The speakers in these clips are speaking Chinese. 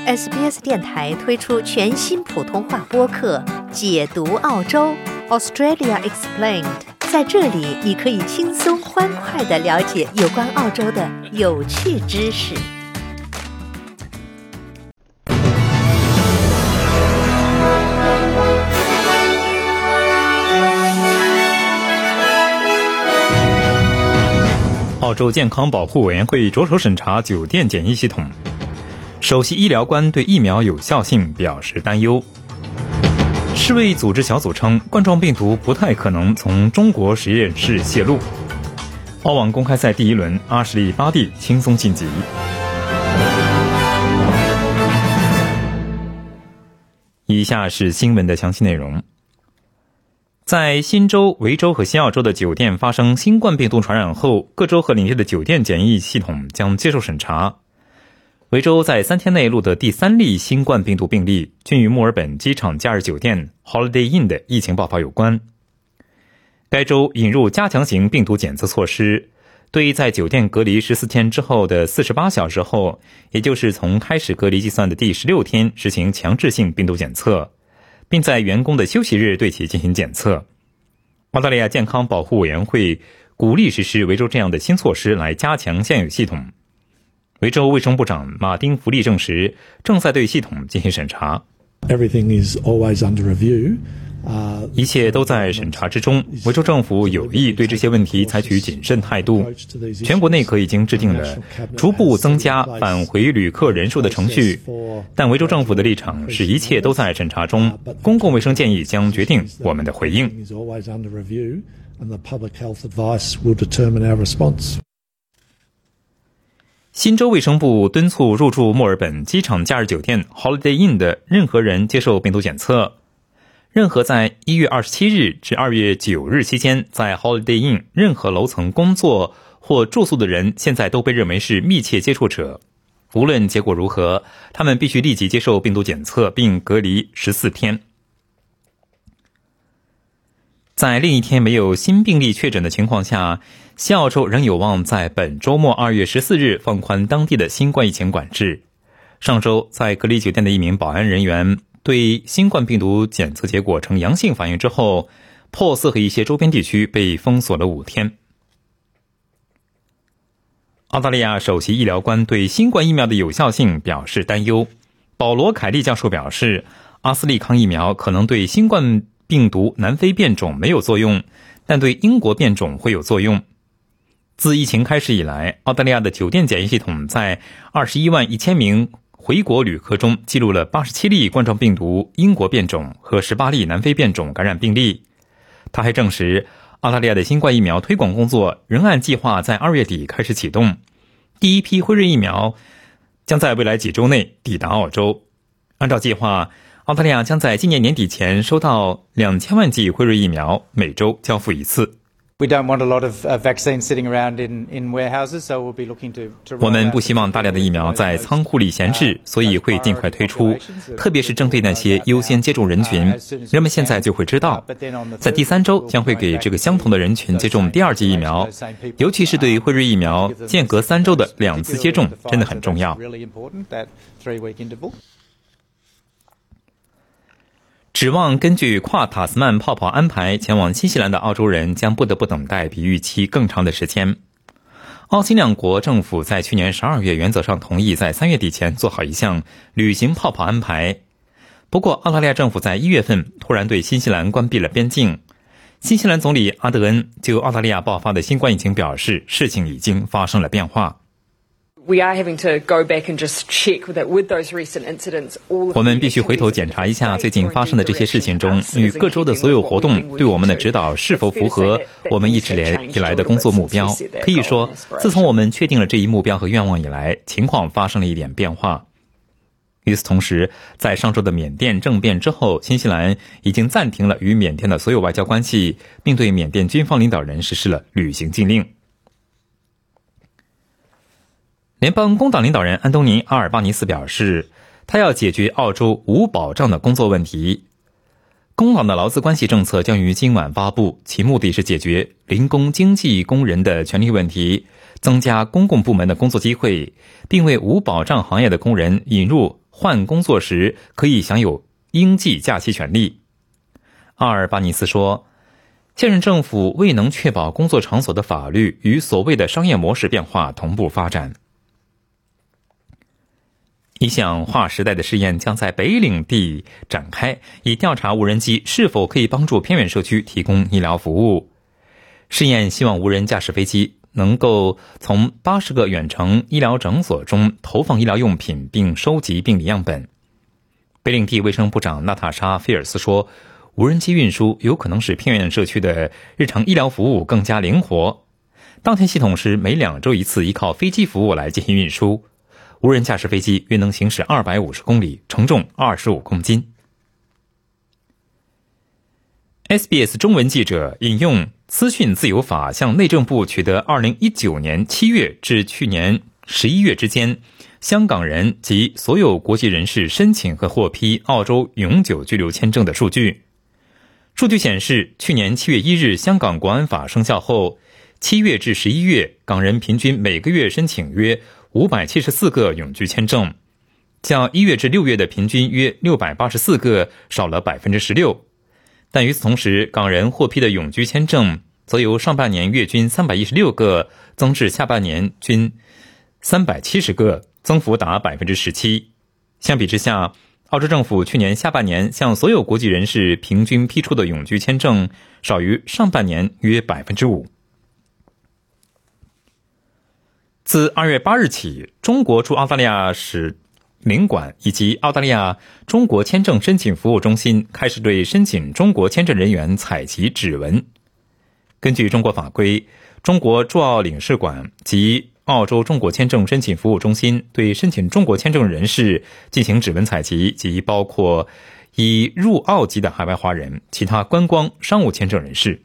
SBS 电台推出全新普通话播客《解读澳洲 Australia Explained》。在这里，你可以轻松欢快地了解有关澳洲的有趣知识。 澳洲健康保护委员会着手审查酒店检疫系统。首席医疗官对疫苗有效性表示担忧。世卫组织小组称，冠状病毒不太可能从中国实验室泄露。澳网公开赛第一轮，阿什利·巴蒂轻松晋级。以下是新闻的详细内容。在新州、维州和西澳洲的酒店发生新冠病毒传染后，各州和领地的酒店检疫系统将接受审查。维州在3天内录得第3例新冠病毒病例，均与墨尔本机场假日酒店 Holiday Inn 的疫情爆发有关。该州引入加强型病毒检测措施，对在酒店隔离14天之后的48小时后，也就是从开始隔离计算的第16天实行强制性病毒检测，并在员工的休息日对其进行检测。澳大利亚健康保护委员会鼓励实施维州这样的新措施来加强现有系统。维州卫生部长马丁·弗利证实，正在对系统进行审查。一切都在审查之中。维州政府有意对这些问题采取谨慎态度。全国内阁已经制定了逐步增加返回旅客人数的程序，但维州政府的立场是一切都在审查中。公共卫生建议将决定我们的回应。新州卫生部敦促入住墨尔本机场假日酒店 Holiday Inn 的任何人接受病毒检测。任何在1月27日至2月9日期间在 Holiday Inn 任何楼层工作或住宿的人，现在都被认为是密切接触者。无论结果如何，他们必须立即接受病毒检测并隔离14天。在另一天没有新病例确诊的情况下，西澳洲仍有望在本周末2月14日放宽当地的新冠疫情管制。上周，在隔离酒店的一名保安人员对新冠病毒检测结果呈阳性反应之后，珀斯和一些周边地区被封锁了5天。澳大利亚首席医疗官对新冠疫苗的有效性表示担忧。保罗·凯利教授表示，阿斯利康疫苗可能对新冠病毒南非变种没有作用，但对英国变种会有作用。自疫情开始以来，澳大利亚的酒店检疫系统在21万1000名回国旅客中记录了87例冠状病毒英国变种和18例南非变种感染病例。他还证实，澳大利亚的新冠疫苗推广工作仍按计划在2月底开始启动。第一批辉瑞疫苗将在未来几周内抵达澳洲。按照计划，澳大利亚将在今年年底前收到2000万剂辉瑞疫苗，每周交付1次。我们不希望大量的疫苗在仓库里闲置，所以会尽快推出，特别是针对那些优先接种人群。人们现在就会知道，在第3周将会给这个相同的人群接种第2剂疫苗，尤其是对于辉瑞疫苗，间隔3周的2次接种真的很重要。指望根据跨塔斯曼泡泡安排前往新西兰的澳洲人将不得不等待比预期更长的时间。澳新两国政府在去年12月原则上同意在3月底前做好一项旅行泡泡安排。不过澳大利亚政府在1月份突然对新西兰关闭了边境。新西兰总理阿德恩就澳大利亚爆发的新冠疫情表示，事情已经发生了变化。我们必须回头检查一下最近发生的这些事情中与各州的所有活动对我们的指导是否符合我们一直以来的工作目标。可以说，自从我们确定了这一目标和愿望以来，情况发生了一点变化。与此同时，在上周的缅甸政变之后，新西兰已经暂停了与缅甸的所有外交关系，并对缅甸军方领导人实施了旅行禁令。联邦工党领导人安东尼·阿尔巴尼斯表示，他要解决澳洲无保障的工作问题。工党的劳资关系政策将于今晚发布，其目的是解决零工经济工人的权利问题，增加公共部门的工作机会，并为无保障行业的工人引入换工作时可以享有应计假期权利。阿尔巴尼斯说，现任政府未能确保工作场所的法律与所谓的商业模式变化同步发展。一项划时代的试验将在北领地展开，以调查无人机是否可以帮助偏远社区提供医疗服务。试验希望无人驾驶飞机能够从80个远程医疗诊所中投放医疗用品，并收集病理样本。北领地卫生部长娜塔莎·菲尔斯说，无人机运输有可能使偏远社区的日常医疗服务更加灵活。当前系统是每2周一次依靠飞机服务来进行运输。无人驾驶飞机约能行驶250公里，承重25公斤。SBS 中文记者引用资讯自由法向内政部取得2019年7月至去年11月之间香港人及所有国际人士申请和获批澳洲永久居留签证的数据。数据显示，去年7月1日香港国安法生效后，7月至11月港人平均每个月申请约574个永居签证，较1月至6月的平均约684个少了 16%。 但与此同时，港人获批的永居签证则由上半年月均316个增至下半年均370个，增幅达 17%。 相比之下，澳洲政府去年下半年向所有国际人士平均批出的永居签证少于上半年约 5%。自2月8日起，中国驻澳大利亚使领馆以及澳大利亚中国签证申请服务中心开始对申请中国签证人员采集指纹。根据中国法规，中国驻澳领事馆及澳洲中国签证申请服务中心对申请中国签证人士进行指纹采集，及包括已入澳籍的海外华人、其他观光、商务签证人士。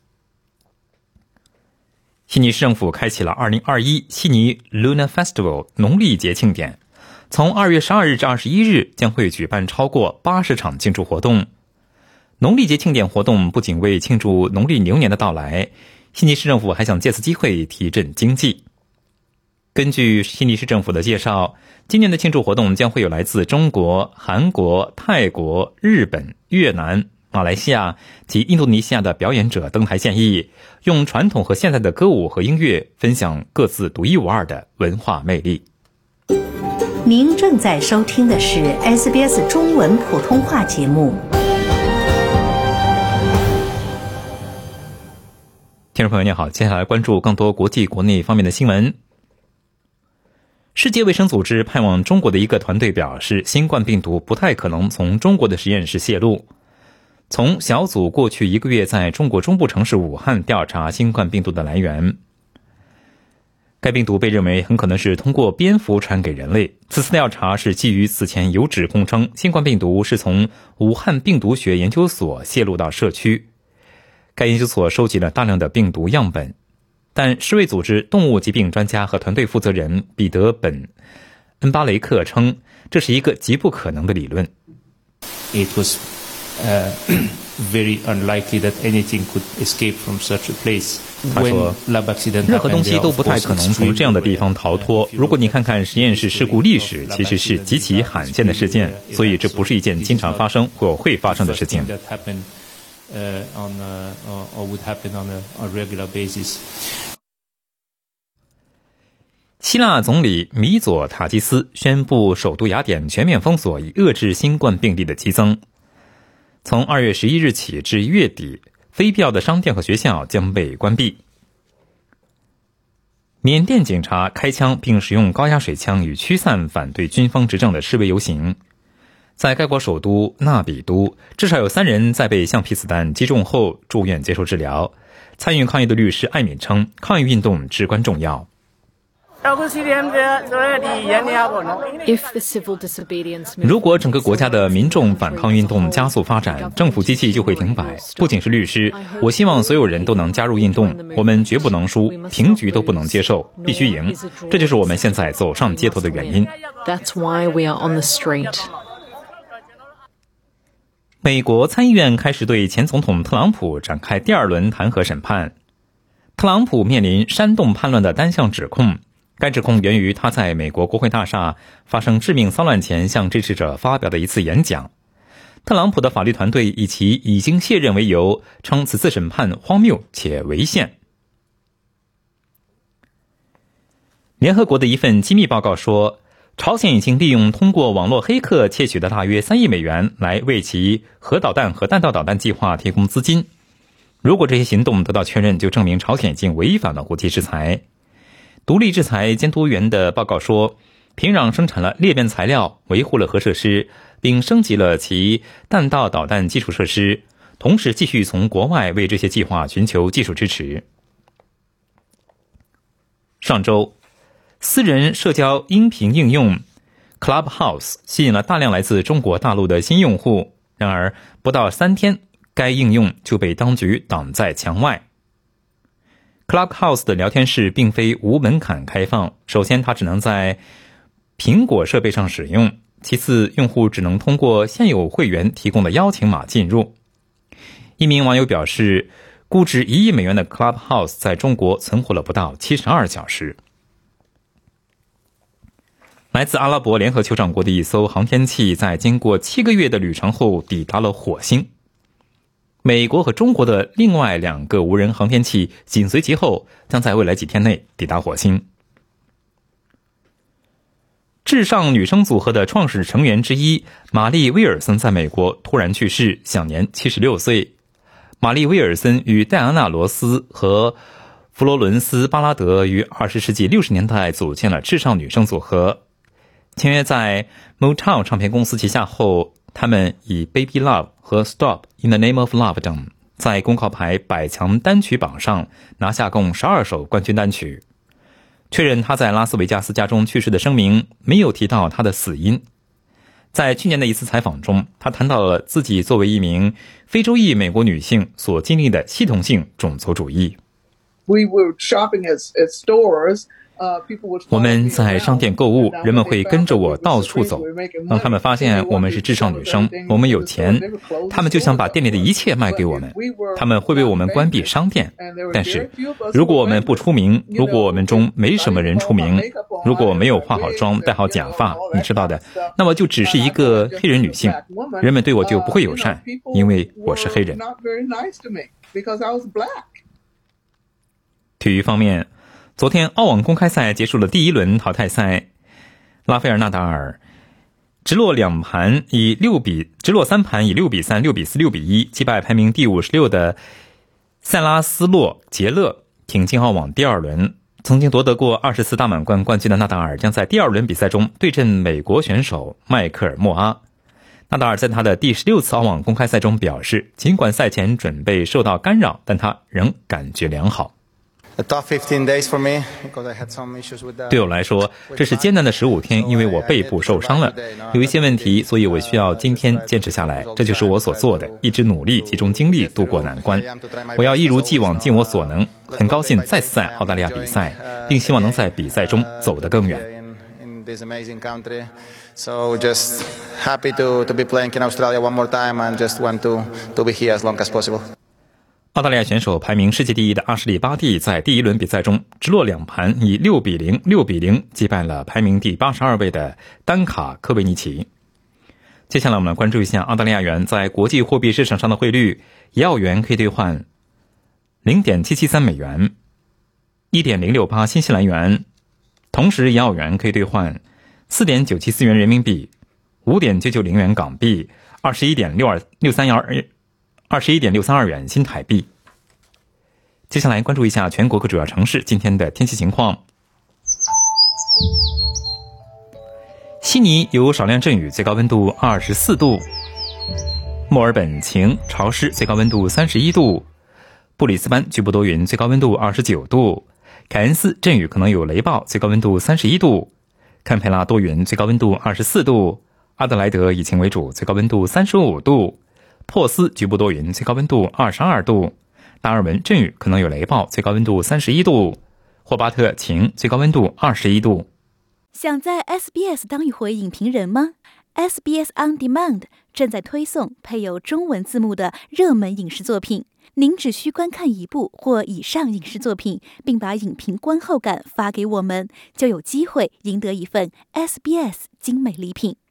悉尼市政府开启了2021悉尼 Lunar Festival 农历节庆典，从2月12日至21日将会举办超过80场庆祝活动。农历节庆典活动不仅为庆祝农历牛年的到来，悉尼市政府还想借此机会提振经济。根据悉尼市政府的介绍，今年的庆祝活动将会有来自中国、韩国、泰国、日本、越南、马来西亚及印度尼西亚的表演者登台献艺，用传统和现代的歌舞和音乐分享各自独一无二的文化魅力。 您正在收听的是 SBS 中文普通话节目。 听众朋友您好，接下来关注更多国际国内方面的新闻。世界卫生组织派往中国的一个团队表示，新冠病毒不太可能从中国的实验室泄露。从小组过去1个月在中国中部城市武汉调查新冠病毒的来源，该病毒被认为很可能是通过蝙蝠传给人类。此次调查是基于此前有指控称新冠病毒是从武汉病毒学研究所泄露到社区。该研究所收集了大量的病毒样本，但世卫组织动物疾病专家和团队负责人彼得·本恩巴雷克称，这是一个极不可能的理论。 It was very unlikely that anything could escape from such a place. 他说，任何东西都不太可能从这样的地方逃脱。如果你看看实验室事故历史，其实是极其罕见的事件，所以这不是一件经常发生或会发生的事情。希腊总理米佐塔基斯宣布首都雅典全面封锁，以遏制新冠病例的激增。从2月11日起至月底，非必要的商店和学校将被关闭。缅甸警察开枪并使用高压水枪以驱散反对军方执政的示威游行。在该国首都纳比都，至少有3人在被橡皮子弹击中后住院接受治疗。参与抗议的律师艾敏称，抗议运动至关重要。如果整个国家的民众反抗运动加速发展，政府机器就会停摆。不仅是律师，我希望所有人都能加入运动。我们绝不能输，平局都不能接受，必须赢。这就是我们现在走上街头的原因。美国参议院开始对前总统特朗普展开第2轮弹劾审判。特朗普面临煽动叛乱的单项指控， 该指控源于他在美国国会大厦发生致命骚乱前向支持者发表的一次演讲。特朗普的法律团队以其已经卸任为由，称此次审判荒谬且违宪。联合国的一份机密报告说，朝鲜已经利用通过网络黑客窃取的大约3亿美元来为其核导弹和弹道导弹计划提供资金。如果这些行动得到确认，就证明朝鲜已经违反了国际制裁。独立制裁监督员的报告说，平壤生产了裂变材料，维护了核设施，并升级了其弹道导弹基础设施，同时继续从国外为这些计划寻求技术支持。上周，私人社交音频应用 Clubhouse 吸引了大量来自中国大陆的新用户，然而不到3天，该应用就被当局挡在墙外。Clubhouse 的聊天室并非无门槛开放，首先它只能在苹果设备上使用，其次用户只能通过现有会员提供的邀请码进入。一名网友表示，估值1亿美元的 Clubhouse 在中国存活了不到72小时。来自阿拉伯联合酋长国的一艘航天器在经过7个月的旅程后抵达了火星。美国和中国的另外2个无人航天器紧随其后，将在未来几天内抵达火星。至上女生组合的创始成员之一玛丽·威尔森在美国突然去世，享年76岁。玛丽·威尔森与戴安娜·罗斯和弗罗伦斯·巴拉德于20世纪60年代组建了至上女生组合。签约在 Motown 唱片公司旗下后，他们以 Baby Love 和 Stop in the Name of Love 等在公告牌100强单曲榜上拿下共12首冠军单曲。确认他在拉斯维加斯家中去世的声明没有提到他的死因。在去年的一次采访中，他谈到了自己作为一名非洲裔美国女性所经历的系统性种族主义。我们在商店购物，人们会跟着我到处走。当他们发现我们是至上女生，我们有钱，他们就想把店里的一切卖给我们。他们会为我们关闭商店。但是如果我们不出名，如果我们中没什么人出名，如果没有化好妆戴好假发，你知道的，那么就只是一个黑人女性，人们对我就不会友善，因为我是黑人。体育方面，昨天澳网公开赛结束了第1轮淘汰赛，拉斐尔纳达尔直落3盘以6比3、6比4、6比1击败排名第56的塞拉斯洛杰勒，挺进澳网第2轮。曾经夺得过24大满贯冠军的纳达尔将在第2轮比赛中对阵美国选手迈克尔·莫阿。纳达尔在他的第16次澳网公开赛中表示，尽管赛前准备受到干扰，但他仍感觉良好。对我来说，这是艰难的15天，因为我背部受伤了，有一些问题，所以我需要今天坚持下来。这就是我所做的，一直努力，集中精力度过难关。我要一如既往尽我所能。很高兴再次在澳大利亚比赛，并希望能在比赛中走得更远。 So just happy to be playing in Australia one more time and just want to be here as long as possible. 澳大利亚选手排名世界第1的阿什利·巴蒂在第1轮比赛中直落2盘以6比0、6比0击败了排名第82位的丹卡·科维尼奇。接下来我们关注一下澳大利亚元在国际货币市场上的汇率，1澳元可以兑换 0.773 美元， 1.068 新西兰元，同时1澳元可以兑换 4.974 元人民币， 5.990 元港币， 21.632 元新台币。接下来关注一下全国各主要城市今天的天气情况。悉尼有少量阵雨，最高温度24度；墨尔本晴潮湿，最高温度31度；布里斯班局部多云，最高温度29度；凯恩斯阵雨可能有雷暴，最高温度31度；堪培拉多云，最高温度24度；阿德莱德以晴为主，最高温度35度；珀斯局部多云，最高温度22度；达尔文阵雨可能有雷暴，最高温度31度；霍巴特晴，最高温度21度。 想在 SBS 当一回影评人吗？ SBS On Demand 正在推送配有中文字幕的热门影视作品， 您只需观看一部或以上影视作品，并把影评观后感发给我们，就有机会赢得一份 SBS 精美礼品。